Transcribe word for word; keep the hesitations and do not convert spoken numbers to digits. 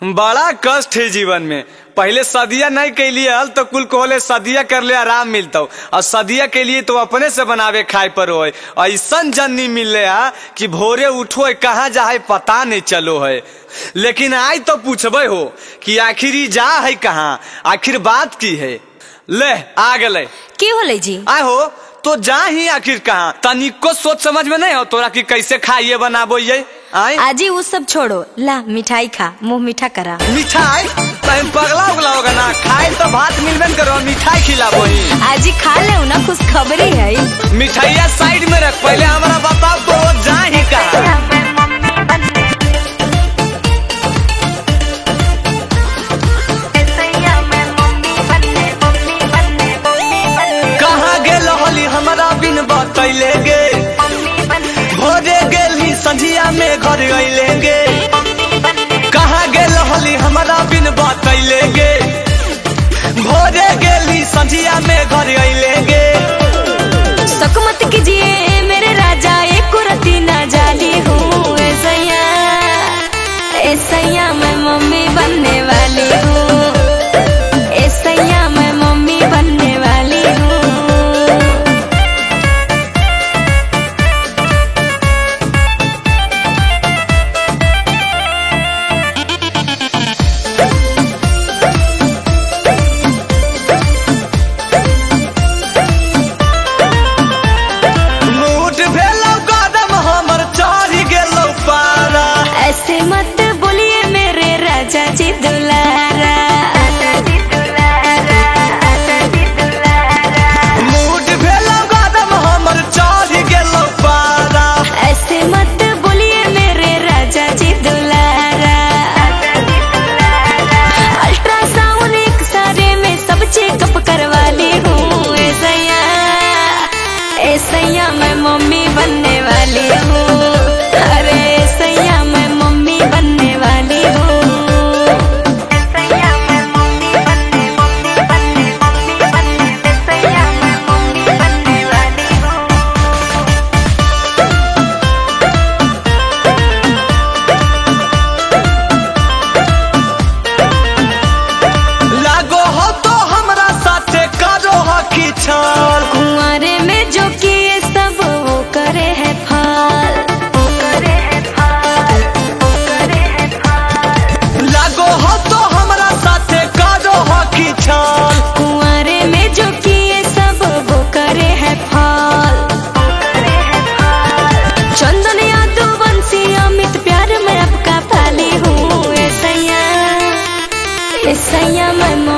बड़ा कष्ट है जीवन में। पहले सदिया नहीं कैली हल तो कुल कोहले सदिया कर ले आराम मिलता और सदिया के लिए तो अपने से बनावे खाए पर हो। ऐसा जन्नी मिले है कि भोरे उठो है कहाँ जाए पता नहीं चलो है। लेकिन आज तो पूछबे हो कि आखिर जा है कहाँ, आखिर बात की है। ले आ गए की होले जी आए हो तो जा ही आखिर कहाँ, तनिको सोच समझ में नहीं हो तोरा कि कैसे खाइए बनाबो ये। आजी वो सब छोड़ो, ला मिठाई खा, मुंह मीठा करा। मिठाई पगला उगला होगा ना, खाए तो भात मिलबे करो, मिठाई खिलाबो ही। आजी खा ले ना, खुश खबरी है। मिठाइया साइड में रख, पहले हमारा बताओ तो जा ही कहाँ। हमारा बिन बतैले गे, भोरे गेली संझिया में घर अइले गे। कहाँ गेल हली हमारा बिन बतैले गे, भोरे गेली संझिया में घर अइले गे। शक मत कीजिए मेरे राजा, एक रती ना जाली हूँ। ऐसैया ऐसैया मैं मम्मी बनने वाली हूँ, ऐसैया मैं मम्मी बनने वाली हूँ। ऐसे मत बोलिए मेरे राजा जी दुलारा, मूड भेलो गरम हमर चढ़ गेलो पारा। ऐसे मत बोलिए मेरे राजा जी दुलारा। अल्ट्रासाउंड एक सारे में सब चेकअप करवा ली हूँ। ऐसैया ऐसैया मैं मम्मी बनने वाली हूँ। अरे ऐसैया मैं मम्मी बनने वाली हूँ। ऐसैया मैं मम्मी बनने मम्मी बनने मम्मी बनने ऐसैया मैं मम्मी बनने वाली हूँ। लागो हो तो हमरा साथे करो हकी छाल। कुंवारे में जो किए सब वो करे है फाल, वो करे है फाल, वो करे है फाल। लागो हो तो हमरा साथे करो हकी छाल। कुंवारे में जो किए सब वो करे है फाल, वो करे है फाल। चंदन यादव बंसी अमित प्यार में आपका पाली हूँ। ऐसैया ऐसैया मैं